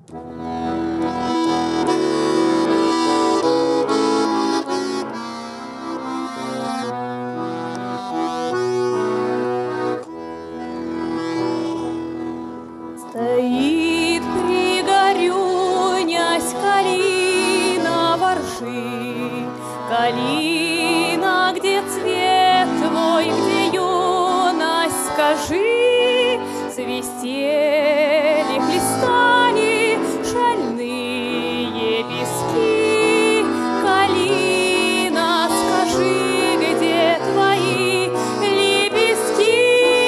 Стоит пригорюнясь калина ворши, калина, где цвет твой, где юность, скажи, свистели, хлестали шальные пески. Калина, скажи, где твои лепестки?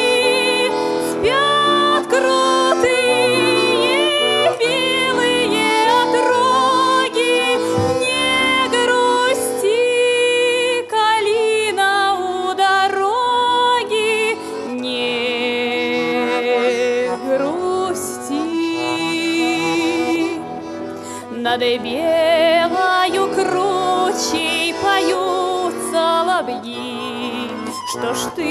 Спят крутые белые отроги, не грусти, калина, у дороги, не грусти. Над белою кручей поют соловьи. Что ж ты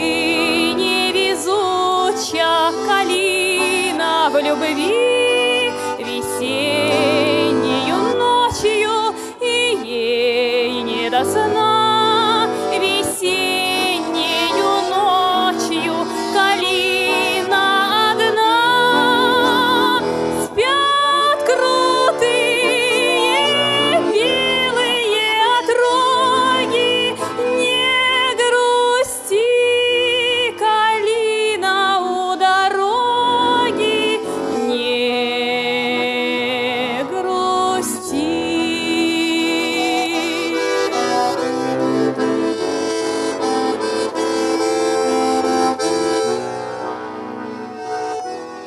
невезуча, калина, в любви весеннею ночью, и ей не до сна. Весеннею ночью калина одна. Спят крутые белые отроги, не грусти, калина, у дороги, не грусти.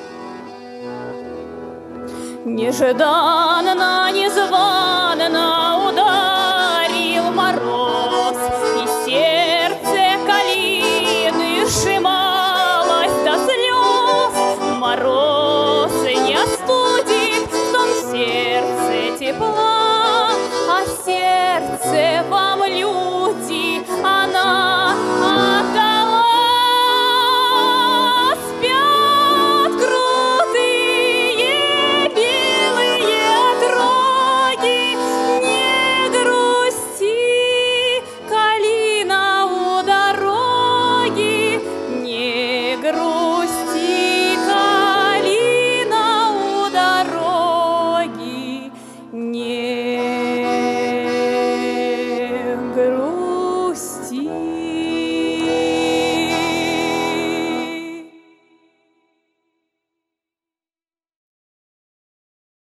Нежданно, незванно